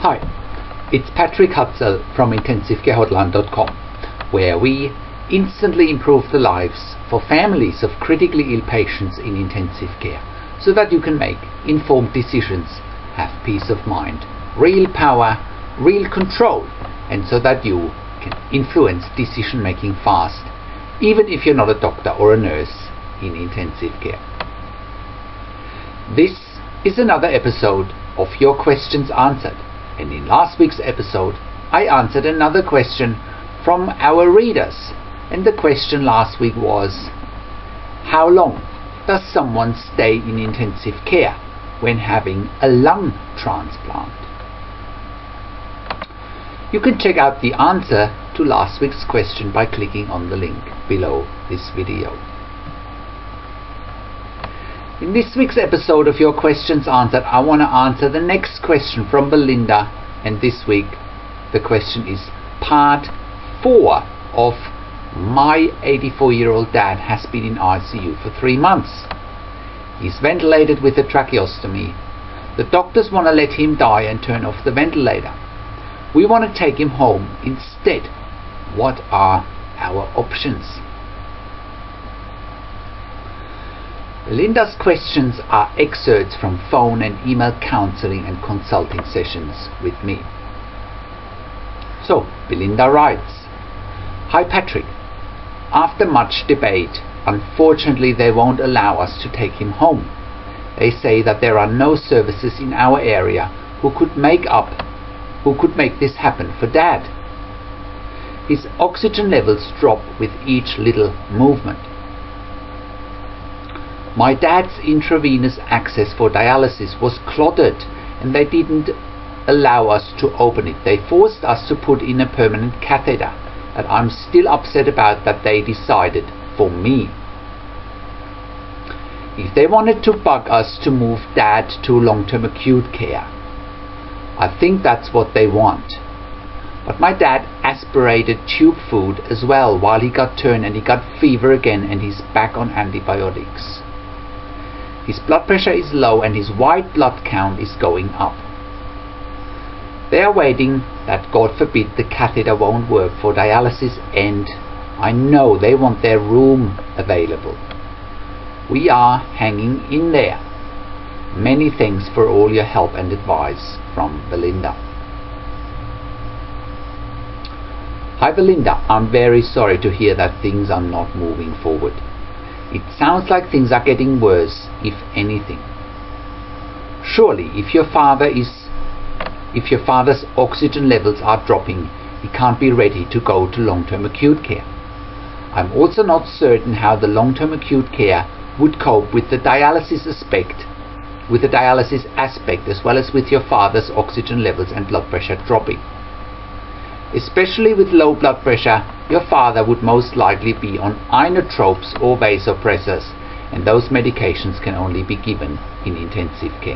Hi, it's Patrick Hutzel from IntensiveCareHotline.com, where we instantly improve the lives for families of critically ill patients in intensive care, so that you can make informed decisions, have peace of mind, real power, real control, and so that you can influence decision making fast, even if you're not a doctor or a nurse in intensive care. This is another episode of Your Questions Answered, and in last week's episode I answered another question from our readers, and the question last week was: how long does someone stay in intensive care when having a lung transplant? You can check out the answer to last week's question by clicking on the link below this video. In this week's episode of Your Questions Answered, I want to answer the next question from Belinda, and this week the question is part 4 of my 84-year-old dad has been in ICU for 3 months. He's ventilated with a tracheostomy. The doctors want to let him die and turn off the ventilator. We want to take him home instead. What are our options? Belinda's questions are excerpts from phone and email counseling and consulting sessions with me. So, Belinda writes: Hi Patrick, after much debate, unfortunately they won't allow us to take him home. They say that there are no services in our area who could make this happen for Dad. His oxygen levels drop with each little movement. My dad's intravenous access for dialysis was clotted, and they didn't allow us to open it. They forced us to put in a permanent catheter, and I'm still upset about that they decided for me. If they wanted to bug us to move Dad to long-term acute care, I think that's what they want. But my dad aspirated tube food as well while he got turned, and he got fever again, and he's back on antibiotics. His blood pressure is low and his white blood count is going up. They are waiting that, God forbid, the catheter won't work for dialysis, and I know they want their room available. We are hanging in there. Many thanks for all your help and advice, from Belinda. Hi Belinda, I'm very sorry to hear that things are not moving forward. It sounds like things are getting worse, if anything. Surely, if your father's oxygen levels are dropping, he can't be ready to go to long-term acute care. I'm also not certain how the long-term acute care would cope with the dialysis aspect as well as with your father's oxygen levels and blood pressure dropping. Especially with low blood pressure, your father would most likely be on inotropes or vasopressors, and those medications can only be given in intensive care.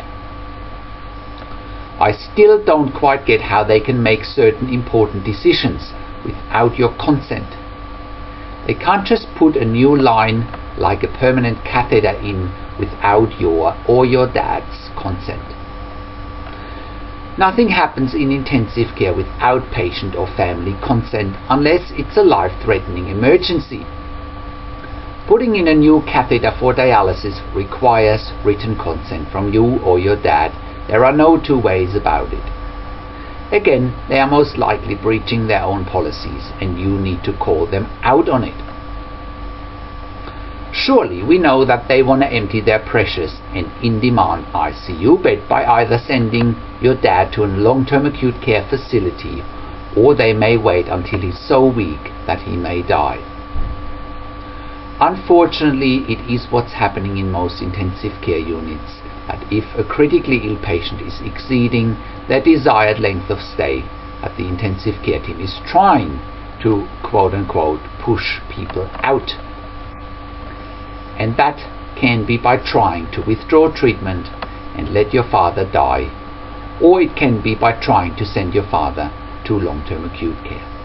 I still don't quite get how they can make certain important decisions without your consent. They can't just put a new line like a permanent catheter in without your or your dad's consent. Nothing happens in intensive care without patient or family consent unless it's a life-threatening emergency. Putting in a new catheter for dialysis requires written consent from you or your dad. There are no two ways about it. Again, they are most likely breaching their own policies, and you need to call them out on it. Surely we know that they want to empty their precious and in-demand ICU bed by either sending your dad to a long-term acute care facility, or they may wait until he's so weak that he may die. Unfortunately, it is what's happening in most intensive care units, that if a critically ill patient is exceeding their desired length of stay, that the intensive care team is trying to quote-unquote push people out. And that can be by trying to withdraw treatment and let your father die, or it can be by trying to send your father to long-term acute care.